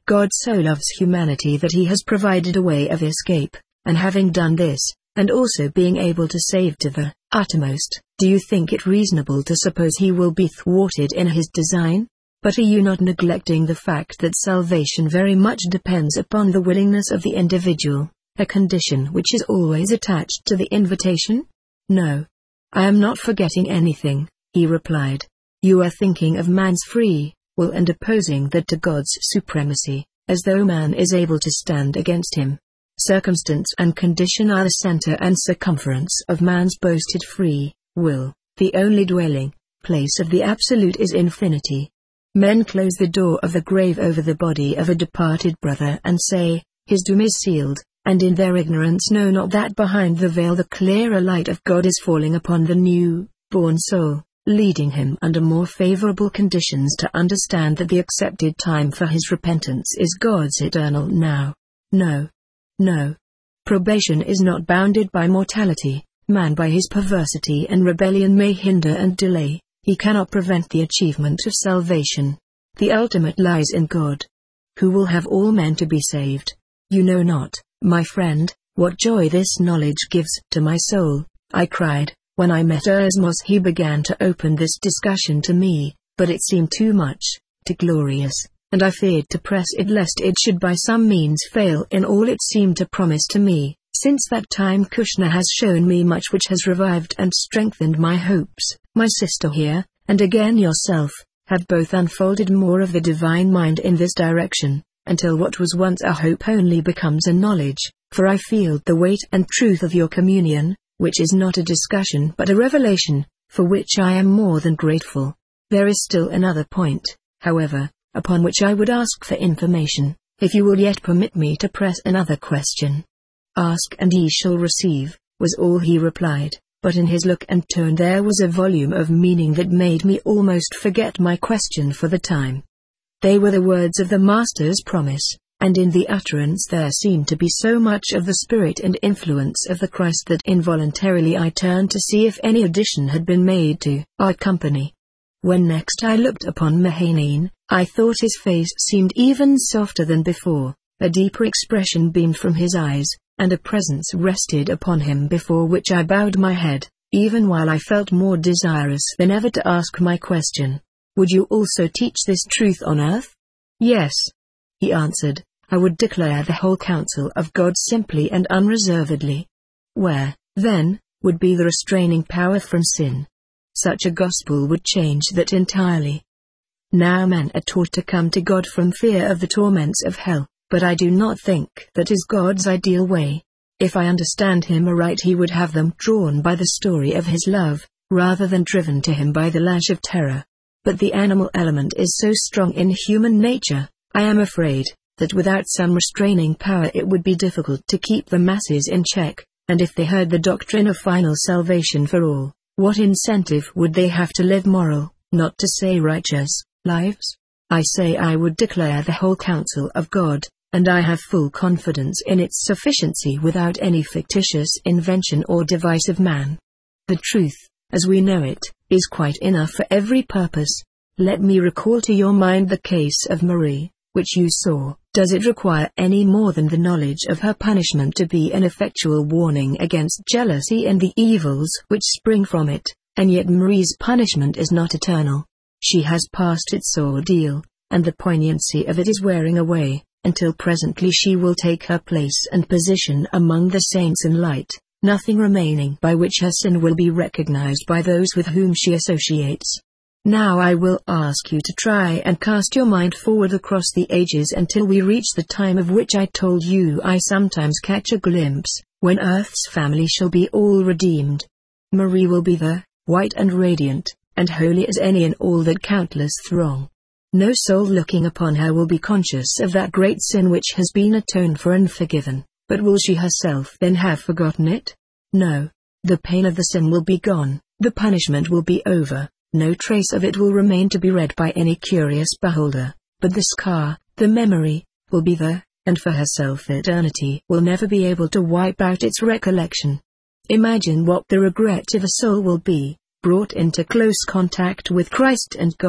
God so loves humanity that he has provided a way of escape, and having done this, and also being able to save to the uttermost, do you think it reasonable to suppose he will be thwarted in his design? But are you not neglecting the fact that salvation very much depends upon the willingness of the individual, a condition which is always attached to the invitation? No. I am not forgetting anything, he replied. You are thinking of man's free will and opposing that to God's supremacy, as though man is able to stand against him. Circumstance and condition are the center and circumference of man's boasted free will. The only dwelling place of the Absolute is infinity. Men close the door of the grave over the body of a departed brother and say, his doom is sealed, and in their ignorance know not that behind the veil the clearer light of God is falling upon the new-born soul, leading him under more favorable conditions to understand that the accepted time for his repentance is God's eternal now. No. No. Probation is not bounded by mortality. Man by his perversity and rebellion may hinder and delay. He cannot prevent the achievement of salvation. The ultimate lies in God, who will have all men to be saved. You know not, my friend, what joy this knowledge gives to my soul, I cried. When I met Erasmus he began to open this discussion to me, but it seemed too much, too glorious, and I feared to press it lest it should by some means fail in all it seemed to promise to me. Since that time Kushner has shown me much which has revived and strengthened my hopes. My sister here, and again yourself, have both unfolded more of the divine mind in this direction, until what was once a hope only becomes a knowledge, for I feel the weight and truth of your communion, which is not a discussion but a revelation, for which I am more than grateful. There is still another point, however, upon which I would ask for information, if you will yet permit me to press another question. Ask and ye shall receive, was all he replied, but in his look and tone there was a volume of meaning that made me almost forget my question for the time. They were the words of the Master's promise, and in the utterance there seemed to be so much of the spirit and influence of the Christ that involuntarily I turned to see if any addition had been made to our company. When next I looked upon Mahanine, I thought his face seemed even softer than before, a deeper expression beamed from his eyes, and a presence rested upon him before which I bowed my head, even while I felt more desirous than ever to ask my question. Would you also teach this truth on earth? Yes, he answered, I would declare the whole counsel of God simply and unreservedly. Where, then, would be the restraining power from sin? Such a gospel would change that entirely. Now men are taught to come to God from fear of the torments of hell. But I do not think that is God's ideal way. If I understand him aright he would have them drawn by the story of his love, rather than driven to him by the lash of terror. But the animal element is so strong in human nature, I am afraid, that without some restraining power it would be difficult to keep the masses in check, and if they heard the doctrine of final salvation for all, what incentive would they have to live moral, not to say righteous, lives? I say I would declare the whole counsel of God, and I have full confidence in its sufficiency without any fictitious invention or device of man. The truth, as we know it, is quite enough for every purpose. Let me recall to your mind the case of Marie, which you saw. Does it require any more than the knowledge of her punishment to be an effectual warning against jealousy and the evils which spring from it? And yet Marie's punishment is not eternal. She has passed its ordeal, and the poignancy of it is wearing away, until presently she will take her place and position among the saints in light, nothing remaining by which her sin will be recognized by those with whom she associates. Now I will ask you to try and cast your mind forward across the ages until we reach the time of which I told you I sometimes catch a glimpse, when earth's family shall be all redeemed. Marie will be there, white and radiant, and holy as any in all that countless throng. No soul looking upon her will be conscious of that great sin which has been atoned for and forgiven, but will she herself then have forgotten it? No. The pain of the sin will be gone, the punishment will be over, no trace of it will remain to be read by any curious beholder, but the scar, the memory, will be there, and for herself eternity will never be able to wipe out its recollection. Imagine what the regret of a soul will be, brought into close contact with Christ and God,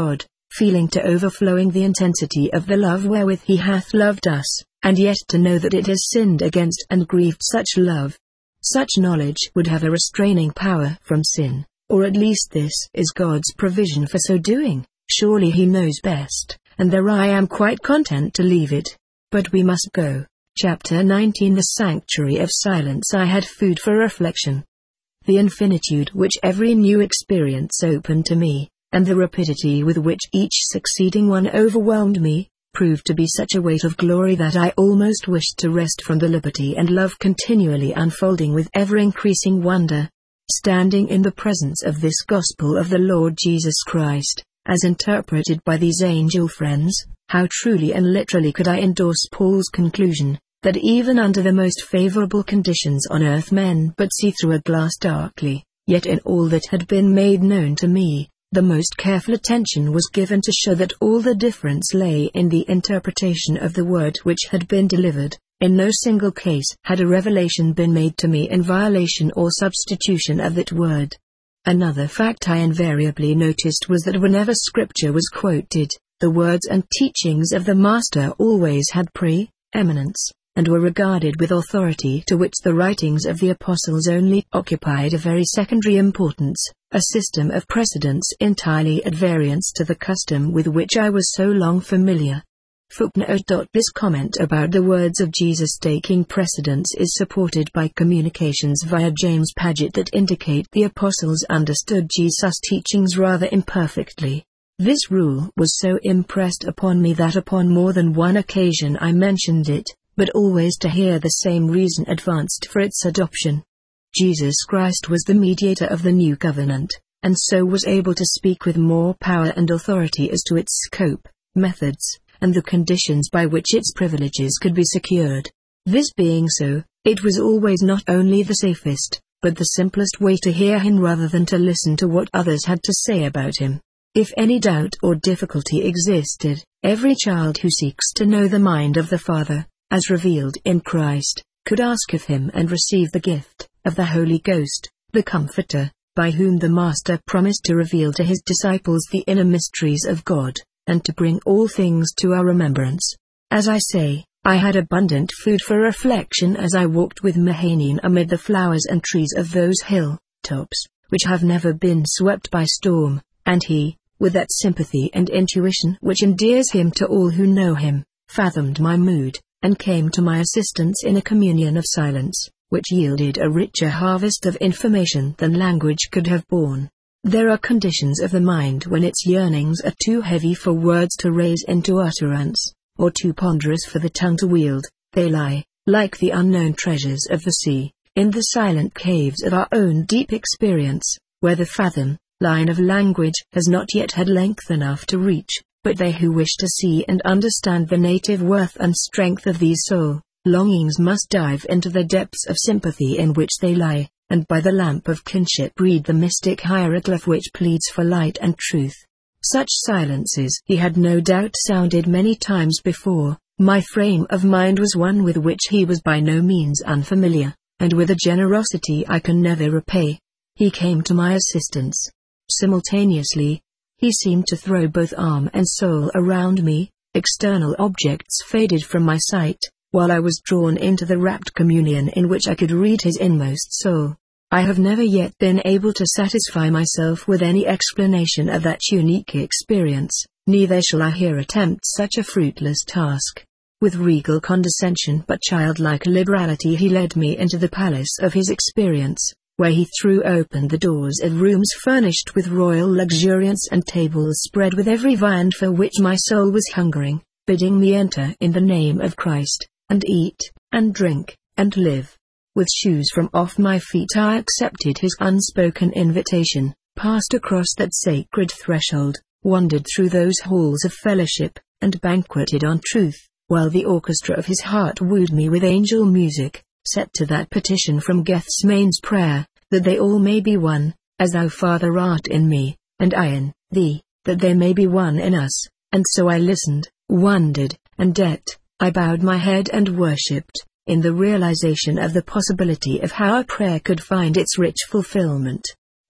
feeling to overflowing the intensity of the love wherewith he hath loved us, and yet to know that it has sinned against and grieved such love. Such knowledge would have a restraining power from sin, or at least this is God's provision for so doing. Surely he knows best, and there I am quite content to leave it. But we must go. Chapter 19. The Sanctuary of Silence. I had food for reflection. The infinitude which every new experience opened to me, and the rapidity with which each succeeding one overwhelmed me, proved to be such a weight of glory that I almost wished to rest from the liberty and love continually unfolding with ever-increasing wonder. Standing in the presence of this gospel of the Lord Jesus Christ, as interpreted by these angel friends, how truly and literally could I endorse Paul's conclusion, that even under the most favorable conditions on earth men but see through a glass darkly, yet in all that had been made known to me, the most careful attention was given to show that all the difference lay in the interpretation of the word which had been delivered. In no single case had a revelation been made to me in violation or substitution of that word. Another fact I invariably noticed was that whenever Scripture was quoted, the words and teachings of the Master always had pre-eminence, and were regarded with authority to which the writings of the Apostles only occupied a very secondary importance, a system of precedence entirely at variance to the custom with which I was so long familiar. Footnote. This comment about the words of Jesus taking precedence is supported by communications via James Paget that indicate the Apostles understood Jesus' teachings rather imperfectly. This rule was so impressed upon me that upon more than one occasion I mentioned it, but always to hear the same reason advanced for its adoption. Jesus Christ was the mediator of the new covenant, and so was able to speak with more power and authority as to its scope, methods, and the conditions by which its privileges could be secured. This being so, it was always not only the safest, but the simplest way to hear him rather than to listen to what others had to say about him. If any doubt or difficulty existed, every child who seeks to know the mind of the Father, as revealed in Christ, could ask of him and receive the gift of the Holy Ghost, the Comforter, by whom the Master promised to reveal to his disciples the inner mysteries of God, and to bring all things to our remembrance. As I say, I had abundant food for reflection as I walked with Mahanine amid the flowers and trees of those hill tops, which have never been swept by storm, and he, with that sympathy and intuition which endears him to all who know him, fathomed my mood, and came to my assistance in a communion of silence, which yielded a richer harvest of information than language could have borne. There are conditions of the mind when its yearnings are too heavy for words to raise into utterance, or too ponderous for the tongue to wield. They lie, like the unknown treasures of the sea, in the silent caves of our own deep experience, where the line of language has not yet had length enough to reach, but they who wish to see and understand the native worth and strength of these soul longings must dive into the depths of sympathy in which they lie, and by the lamp of kinship read the mystic hieroglyph which pleads for light and truth. Such silences he had no doubt sounded many times before. My frame of mind was one with which he was by no means unfamiliar, and with a generosity I can never repay, he came to my assistance. Simultaneously, he seemed to throw both arm and soul around me. External objects faded from my sight, while I was drawn into the rapt communion in which I could read his inmost soul. I have never yet been able to satisfy myself with any explanation of that unique experience, neither shall I here attempt such a fruitless task. With regal condescension but childlike liberality he led me into the palace of his experience, where he threw open the doors of rooms furnished with royal luxuriance and tables spread with every viand for which my soul was hungering, bidding me enter in the name of Christ, and eat, and drink, and live. With shoes from off my feet I accepted his unspoken invitation, passed across that sacred threshold, wandered through those halls of fellowship, and banqueted on truth, while the orchestra of his heart wooed me with angel music, set to that petition from Gethsemane's prayer, that they all may be one, as thou, Father, art in me, and I in thee, that they may be one in us. And so I listened, wondered, and yet, I bowed my head and worshipped, in the realization of the possibility of how a prayer could find its rich fulfillment.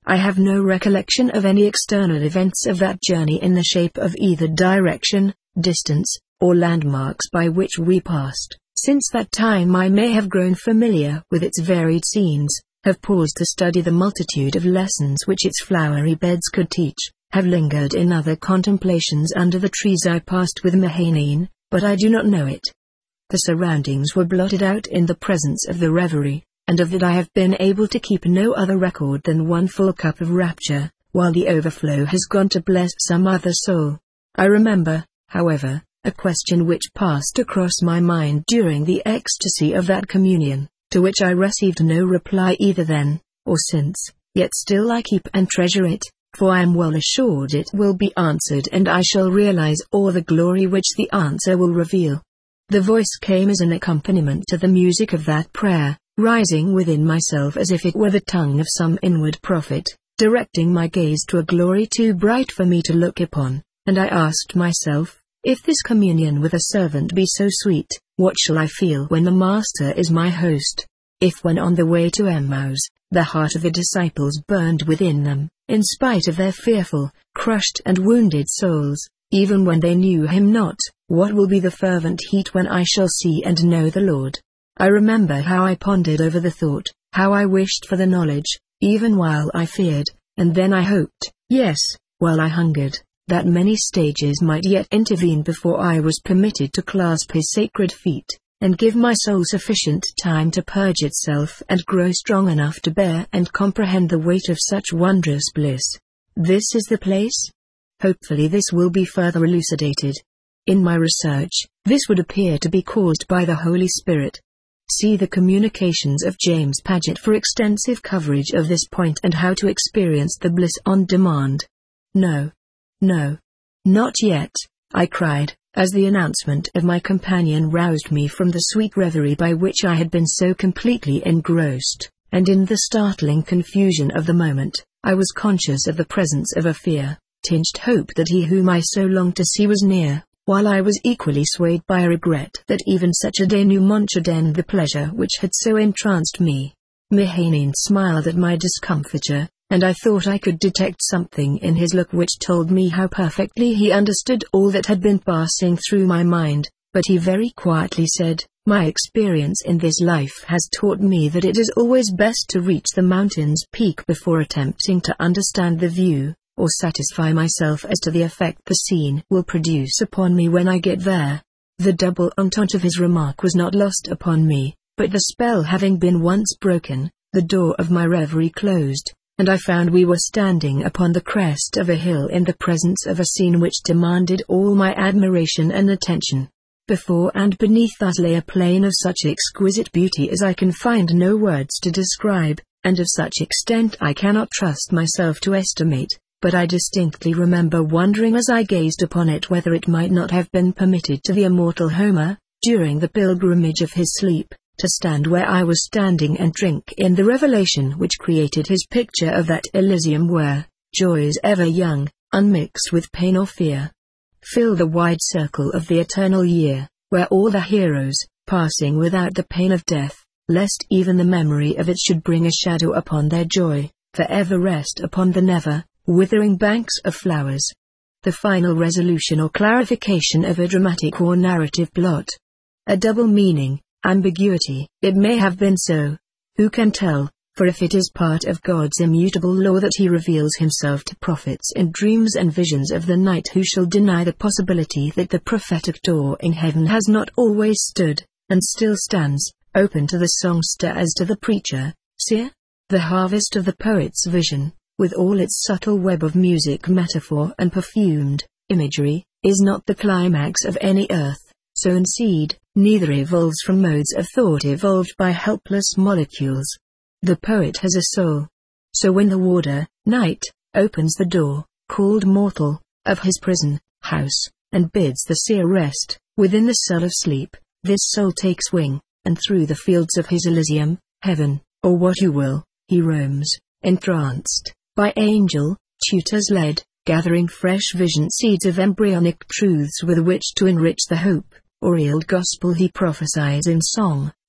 I have no recollection of any external events of that journey in the shape of either direction, distance, or landmarks by which we passed. Since that time I may have grown familiar with its varied scenes, have paused to study the multitude of lessons which its flowery beds could teach, have lingered in other contemplations under the trees I passed with Mahanine, but I do not know it. The surroundings were blotted out in the presence of the reverie, and of that I have been able to keep no other record than one full cup of rapture, while the overflow has gone to bless some other soul. I remember, however, a question which passed across my mind during the ecstasy of that communion, to which I received no reply either then, or since, yet still I keep and treasure it, for I am well assured it will be answered and I shall realize all the glory which the answer will reveal. The voice came as an accompaniment to the music of that prayer, rising within myself as if it were the tongue of some inward prophet, directing my gaze to a glory too bright for me to look upon, and I asked myself, if this communion with a servant be so sweet, what shall I feel when the Master is my host? If when on the way to Emmaus, the heart of the disciples burned within them, in spite of their fearful, crushed and wounded souls, even when they knew him not, what will be the fervent heat when I shall see and know the Lord? I remember how I pondered over the thought, how I wished for the knowledge, even while I feared, and then I hoped, yes, while I hungered, that many stages might yet intervene before I was permitted to clasp his sacred feet, and give my soul sufficient time to purge itself and grow strong enough to bear and comprehend the weight of such wondrous bliss. This is the place? Hopefully this will be further elucidated. In my research, this would appear to be caused by the Holy Spirit. See the communications of James Paget for extensive coverage of this point and how to experience the bliss on demand. No. No. Not yet, I cried, as the announcement of my companion roused me from the sweet reverie by which I had been so completely engrossed, and in the startling confusion of the moment, I was conscious of the presence of a fear-tinged hope that he whom I so longed to see was near, while I was equally swayed by a regret that even such a denouement should end the pleasure which had so entranced me. Mahanine smiled at my discomfiture, and I thought I could detect something in his look which told me how perfectly he understood all that had been passing through my mind, but he very quietly said, "My experience in this life has taught me that it is always best to reach the mountain's peak before attempting to understand the view, or satisfy myself as to the effect the scene will produce upon me when I get there." The double entente of his remark was not lost upon me, but the spell having been once broken, the door of my reverie closed, and I found we were standing upon the crest of a hill in the presence of a scene which demanded all my admiration and attention. Before and beneath us lay a plain of such exquisite beauty as I can find no words to describe, and of such extent I cannot trust myself to estimate, but I distinctly remember wondering as I gazed upon it whether it might not have been permitted to the immortal Homer, during the pilgrimage of his sleep, to stand where I was standing and drink in the revelation which created his picture of that Elysium where joy is ever young, unmixed with pain or fear. Fill the wide circle of the eternal year, where all the heroes, passing without the pain of death, lest even the memory of it should bring a shadow upon their joy, forever rest upon the never withering banks of flowers. The final resolution or clarification of a dramatic or narrative plot. A double meaning. Ambiguity. It may have been so. Who can tell? For if it is part of God's immutable law that he reveals himself to prophets in dreams and visions of the night, who shall deny the possibility that the prophetic door in heaven has not always stood, and still stands, open to the songster as to the preacher, seer? The harvest of the poet's vision, with all its subtle web of music, metaphor and perfumed imagery, is not the climax of any earth-sown seed, neither evolves from modes of thought evolved by helpless molecules. The poet has a soul. So when the warder, night, opens the door, called mortal, of his prison house, and bids the seer rest within the cell of sleep, this soul takes wing, and through the fields of his Elysium, heaven, or what you will, he roams, entranced, by angel tutors led, gathering fresh vision seeds of embryonic truths with which to enrich the hope aureoled gospel he prophesies in song,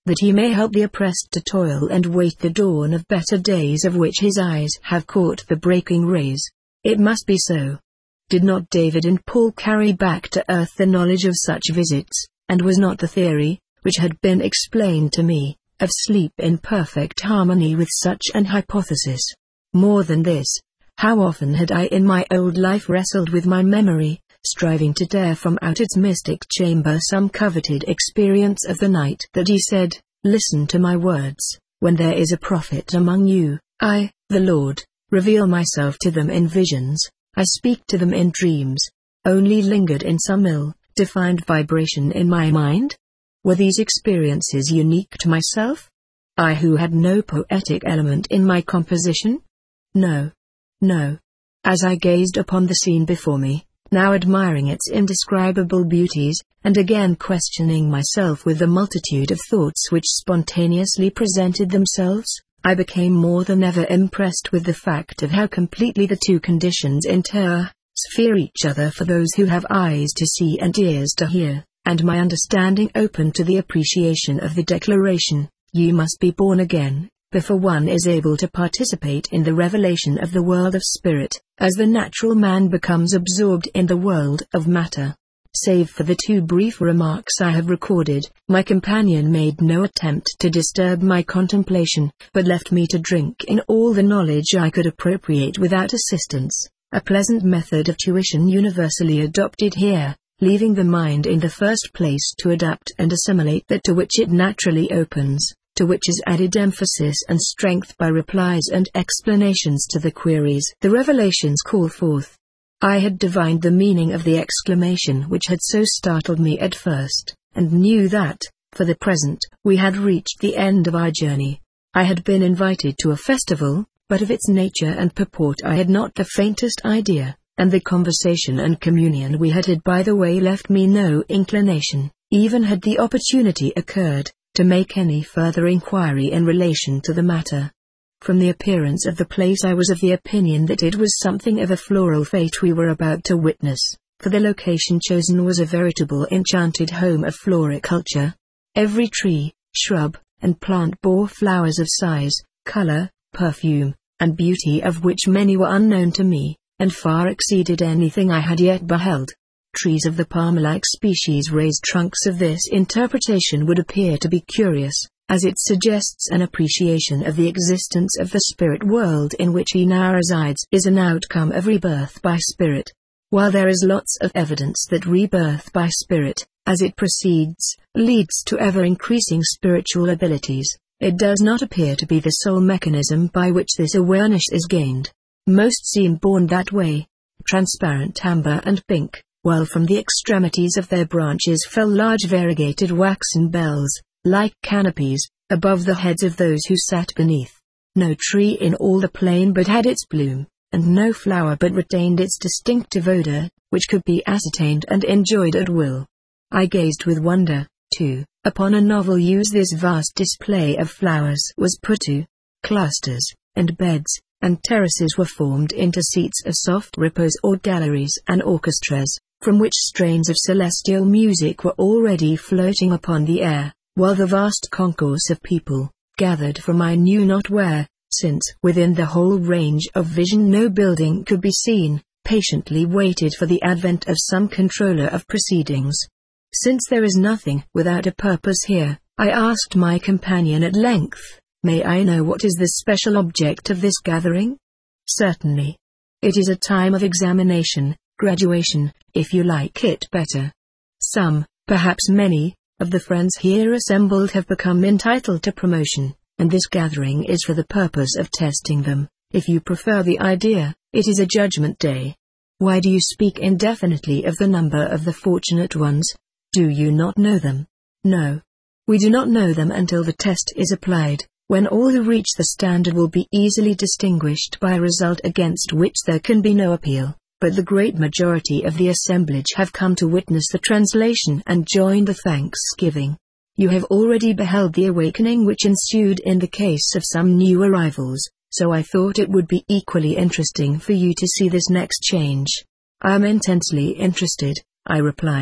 that he may help the oppressed to toil and wait the dawn of better days of which his eyes have caught the breaking rays. It must be so. Did not David and Paul carry back to earth the knowledge of such visits, and was not the theory, which had been explained to me, of sleep in perfect harmony with such an hypothesis? More than this, how often had I in my old life wrestled with my memory, striving to tear from out its mystic chamber some coveted experience of the night that he said, "Listen to my words, when there is a prophet among you, I, the Lord, reveal myself to them in visions, I speak to them in dreams," only lingered in some ill-defined vibration in my mind? Were these experiences unique to myself? I who had no poetic element in my composition? No. No. As I gazed upon the scene before me, now admiring its indescribable beauties, and again questioning myself with the multitude of thoughts which spontaneously presented themselves, I became more than ever impressed with the fact of how completely the two conditions intersphere each other for those who have eyes to see and ears to hear, and my understanding open to the appreciation of the declaration, "You must be born again," before one is able to participate in the revelation of the world of spirit, as the natural man becomes absorbed in the world of matter. Save for the two brief remarks I have recorded, my companion made no attempt to disturb my contemplation, but left me to drink in all the knowledge I could appropriate without assistance, a pleasant method of tuition universally adopted here, leaving the mind in the first place to adapt and assimilate that to which it naturally opens, to which is added emphasis and strength by replies and explanations to the queries the revelations call forth. I had divined the meaning of the exclamation which had so startled me at first, and knew that, for the present, we had reached the end of our journey. I had been invited to a festival, but of its nature and purport I had not the faintest idea, and the conversation and communion we had by the way left me no inclination, even had the opportunity occurred, to make any further inquiry in relation to the matter. From the appearance of the place I was of the opinion that it was something of a floral fete we were about to witness, for the location chosen was a veritable enchanted home of floriculture. Every tree, shrub, and plant bore flowers of size, color, perfume, and beauty of which many were unknown to me, and far exceeded anything I had yet beheld. Trees of the palm-like species raised trunks of this interpretation would appear to be curious, as it suggests an appreciation of the existence of the spirit world in which he now resides is an outcome of rebirth by spirit. While there is lots of evidence that rebirth by spirit, as it proceeds, leads to ever-increasing spiritual abilities, it does not appear to be the sole mechanism by which this awareness is gained. Most seem born that way, transparent amber and pink, while from the extremities of their branches fell large variegated waxen bells, like canopies, above the heads of those who sat beneath. No tree in all the plain but had its bloom, and no flower but retained its distinctive odor, which could be ascertained and enjoyed at will. I gazed with wonder, too, upon a novel use this vast display of flowers was put to. Clusters, and beds, and terraces were formed into seats of soft repose or galleries and orchestras, from which strains of celestial music were already floating upon the air, while the vast concourse of people, gathered from I knew not where, since within the whole range of vision no building could be seen, patiently waited for the advent of some controller of proceedings. Since there is nothing without a purpose here, I asked my companion at length, "May I know what is the special object of this gathering?" "Certainly. It is a time of examination, graduation, if you like it better. Some, perhaps many, of the friends here assembled have become entitled to promotion, and this gathering is for the purpose of testing them. If you prefer the idea, it is a judgment day. Why do you speak indefinitely of the number of the fortunate ones? Do you not know them?" "No. We do not know them until the test is applied, when all who reach the standard will be easily distinguished by a result against which there can be no appeal. But the great majority of the assemblage have come to witness the translation and join the thanksgiving. You have already beheld the awakening which ensued in the case of some new arrivals, so I thought it would be equally interesting for you to see this next change." "I am intensely interested," I replied,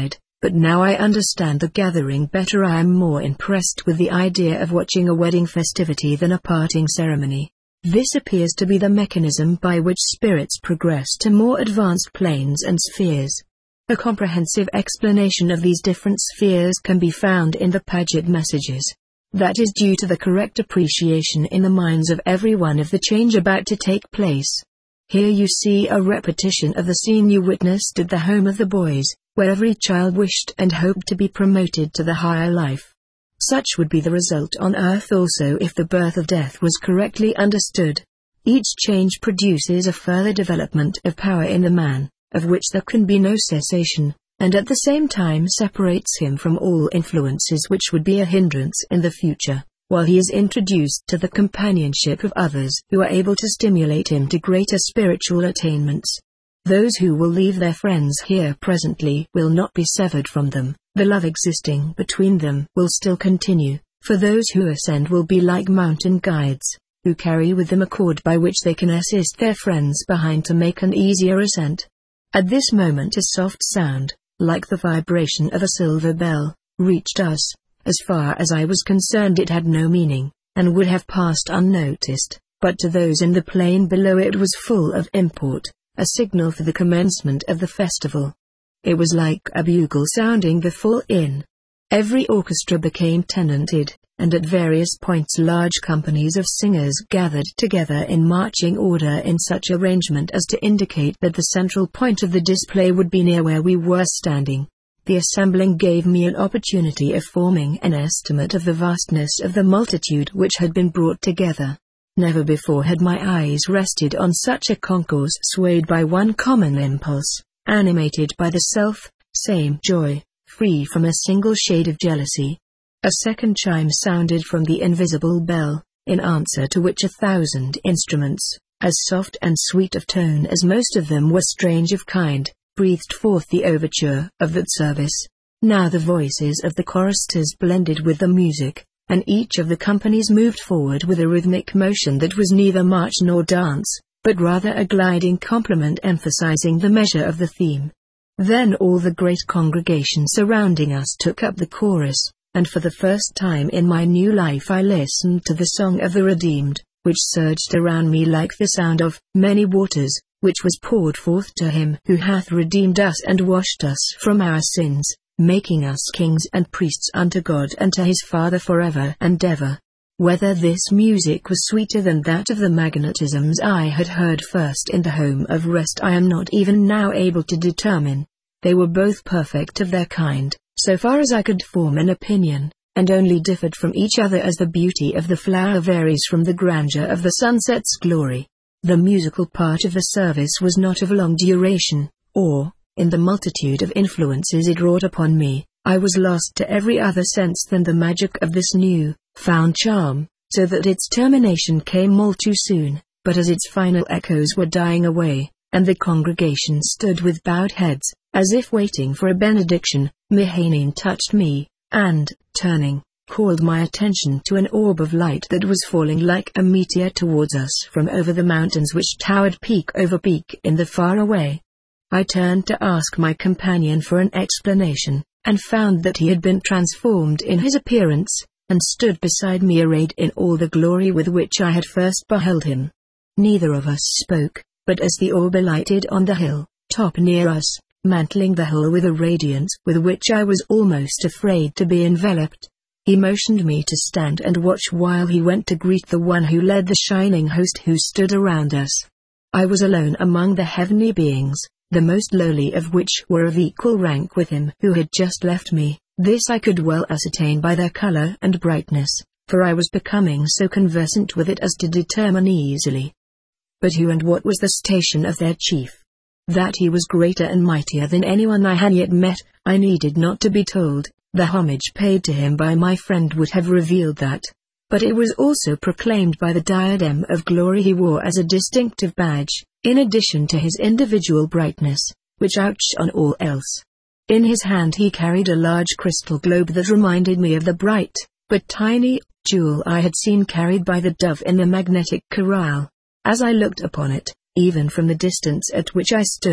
but now I understand the gathering better. I am more impressed with the idea of watching a wedding festivity than a parting ceremony. This appears to be the mechanism by which spirits progress to more advanced planes and spheres. A comprehensive explanation of these different spheres can be found in the Paget messages. That is due to the correct appreciation in the minds of everyone of the change about to take place. Here you see a repetition of the scene you witnessed at the home of the boys, where every child wished and hoped to be promoted to the higher life. Such would be the result on Earth also if the birth of death was correctly understood. Each change produces a further development of power in the man, of which there can be no cessation, and at the same time separates him from all influences which would be a hindrance in the future, while he is introduced to the companionship of others who are able to stimulate him to greater spiritual attainments. Those who will leave their friends here presently will not be severed from them. The love existing between them will still continue, for those who ascend will be like mountain guides, who carry with them a cord by which they can assist their friends behind to make an easier ascent. At this moment a soft sound, like the vibration of a silver bell, reached us. As far as I was concerned it had no meaning, and would have passed unnoticed, but to those in the plain below it was full of import, a signal for the commencement of the festival. It was like a bugle sounding the fall-in. Every orchestra became tenanted, and at various points large companies of singers gathered together in marching order in such arrangement as to indicate that the central point of the display would be near where we were standing. The assembling gave me an opportunity of forming an estimate of the vastness of the multitude which had been brought together. Never before had my eyes rested on such a concourse swayed by one common impulse, animated by the same joy, free from a single shade of jealousy. A second chime sounded from the invisible bell, in answer to which 1,000 instruments, as soft and sweet of tone as most of them were strange of kind, breathed forth the overture of that service. Now the voices of the choristers blended with the music, and each of the companies moved forward with a rhythmic motion that was neither march nor dance, but rather a gliding complement emphasizing the measure of the theme. Then all the great congregation surrounding us took up the chorus, and for the first time in my new life I listened to the song of the redeemed, which surged around me like the sound of many waters, which was poured forth to him who hath redeemed us and washed us from our sins, making us kings and priests unto God and to his Father forever and ever. Whether this music was sweeter than that of the magnetisms I had heard first in the home of rest I am not even now able to determine. They were both perfect of their kind, so far as I could form an opinion, and only differed from each other as the beauty of the flower varies from the grandeur of the sunset's glory. The musical part of the service was not of long duration, or, in the multitude of influences it wrought upon me, I was lost to every other sense than the magic of this new, found charm, so that its termination came all too soon, but as its final echoes were dying away, and the congregation stood with bowed heads, as if waiting for a benediction, Mahanine touched me, and, turning, called my attention to an orb of light that was falling like a meteor towards us from over the mountains which towered peak over peak in the far away. I turned to ask my companion for an explanation, and found that he had been transformed in his appearance, and stood beside me arrayed in all the glory with which I had first beheld him. Neither of us spoke, but as the orb alighted on the hill top near us, mantling the whole with a radiance with which I was almost afraid to be enveloped, he motioned me to stand and watch while he went to greet the one who led the shining host who stood around us. I was alone among the heavenly beings, the most lowly of which were of equal rank with him who had just left me. This I could well ascertain by their color and brightness, for I was becoming so conversant with it as to determine easily. But who and what was the station of their chief? That he was greater and mightier than anyone I had yet met, I needed not to be told. The homage paid to him by my friend would have revealed that. But it was also proclaimed by the diadem of glory he wore as a distinctive badge, in addition to his individual brightness, which outshone all else. In his hand he carried a large crystal globe that reminded me of the bright, but tiny, jewel I had seen carried by the dove in the magnetic corral. As I looked upon it, even from the distance at which I stood,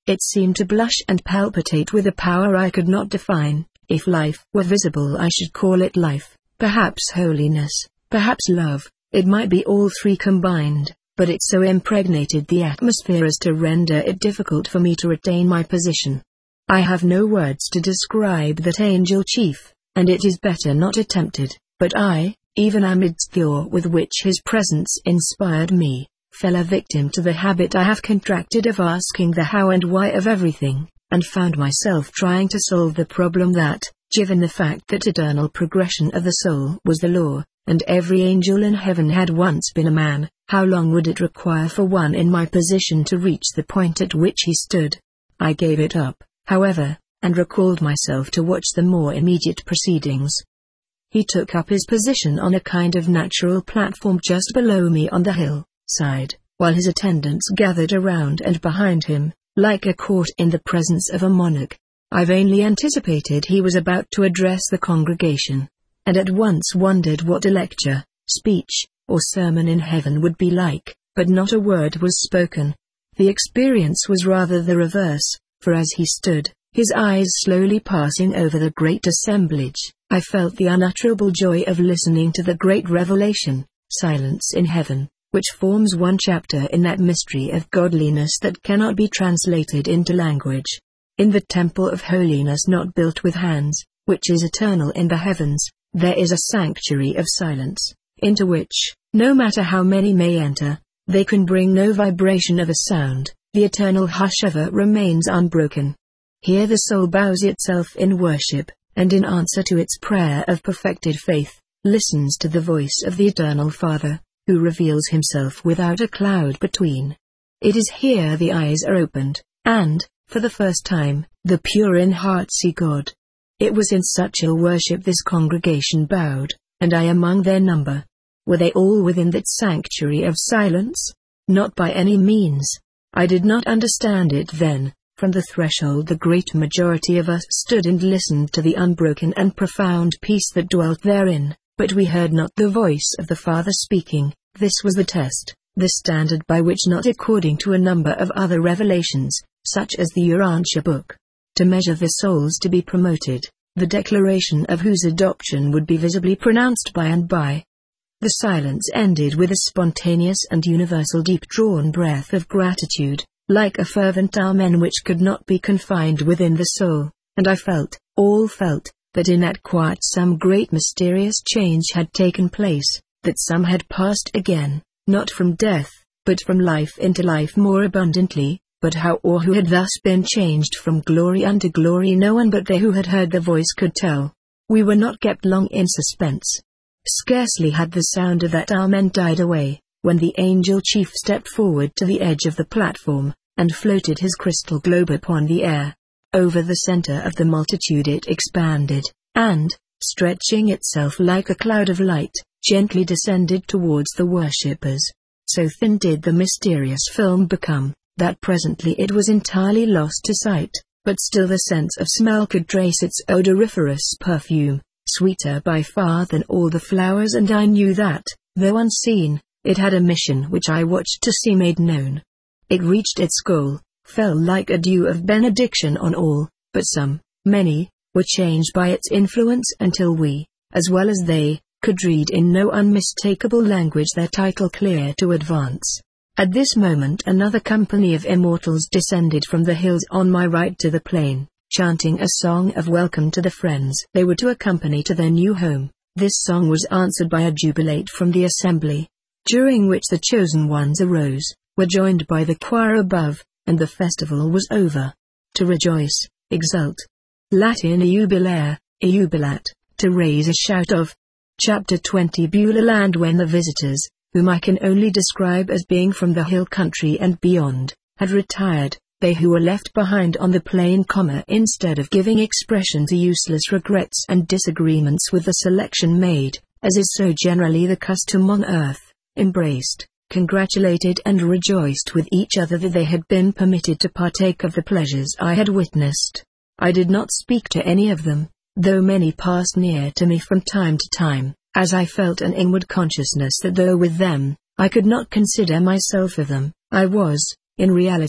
It seemed to blush and palpitate with a power I could not define. If life were visible, I should call it life, perhaps holiness, perhaps love. It might be all three combined, but it so impregnated the atmosphere as to render it difficult for me to retain my position. I have no words to describe that angel chief, and it is better not attempted, but I, even amidst the awe with which his presence inspired me, fell a victim to the habit I have contracted of asking the how and why of everything, and found myself trying to solve the problem that, given the fact that eternal progression of the soul was the law, and every angel in heaven had once been a man, how long would it require for one in my position to reach the point at which he stood? I gave it up, however, and recalled myself to watch the more immediate proceedings. He took up his position on a kind of natural platform just below me on the hill side, while his attendants gathered around and behind him, like a court in the presence of a monarch. I vainly anticipated he was about to address the congregation, and at once wondered what a lecture, speech, or sermon in heaven would be like, but not a word was spoken. The experience was rather the reverse, for as he stood, his eyes slowly passing over the great assemblage, I felt the unutterable joy of listening to the great revelation, silence in heaven, which forms one chapter in that mystery of godliness that cannot be translated into language. In the temple of holiness not built with hands, which is eternal in the heavens, there is a sanctuary of silence, into which, no matter how many may enter, they can bring no vibration of a sound. The eternal hush ever remains unbroken. Here the soul bows itself in worship, and in answer to its prayer of perfected faith, listens to the voice of the Eternal Father, who reveals himself without a cloud between. It is here the eyes are opened, and, for the first time, the pure in heart see God. It was in such a worship this congregation bowed, and I among their number. Were they all within that sanctuary of silence? Not by any means. I did not understand it then. From the threshold the great majority of us stood and listened to the unbroken and profound peace that dwelt therein, but we heard not the voice of the Father speaking. This was the test, the standard by which, not according to a number of other revelations, such as the Urantia book, to measure the souls to be promoted, the declaration of whose adoption would be visibly pronounced by and by. The silence ended with a spontaneous and universal deep-drawn breath of gratitude, like a fervent amen which could not be confined within the soul, and I felt, all felt, that in that quiet some great mysterious change had taken place, that some had passed again, not from death, but from life into life more abundantly. But how or who had thus been changed from glory unto glory no one but they who had heard the voice could tell. We were not kept long in suspense. Scarcely had the sound of that amen died away, when the angel chief stepped forward to the edge of the platform, and floated his crystal globe upon the air. Over the center of the multitude it expanded, and, stretching itself like a cloud of light, gently descended towards the worshippers. So thin did the mysterious film become, that presently it was entirely lost to sight, but still the sense of smell could trace its odoriferous perfume, sweeter by far than all the flowers, and I knew that, though unseen, it had a mission which I watched to see made known. It reached its goal, fell like a dew of benediction on all, but some, many, were changed by its influence until we, as well as they, could read in no unmistakable language their title clear to advance. At this moment another company of immortals descended from the hills on my right to the plain, chanting a song of welcome to the friends they were to accompany to their new home. This song was answered by a jubilate from the assembly, during which the chosen ones arose, were joined by the choir above, and the festival was over. To rejoice, exult. Latin jubilare, jubilat, to raise a shout of. Chapter 20 Beulah Land. When the visitors, whom I can only describe as being from the hill country and beyond, had retired, they who were left behind on the plain, instead of giving expression to useless regrets and disagreements with the selection made, as is so generally the custom on earth, embraced, congratulated and rejoiced with each other that they had been permitted to partake of the pleasures I had witnessed. I did not speak to any of them, though many passed near to me from time to time, as I felt an inward consciousness that though with them, I could not consider myself of them, I was, in reality,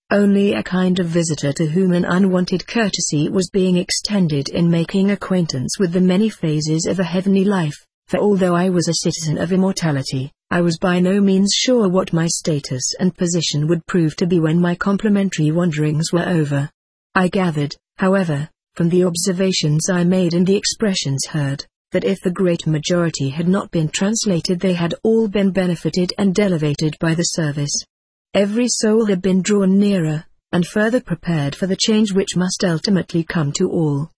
Only a kind of visitor to whom an unwanted courtesy was being extended in making acquaintance with the many phases of a heavenly life, for although I was a citizen of immortality, I was by no means sure what my status and position would prove to be when my complimentary wanderings were over. I gathered, however, from the observations I made and the expressions heard, that if the great majority had not been translated they had all been benefited and elevated by the service. Every soul had been drawn nearer, and further prepared for the change which must ultimately come to all.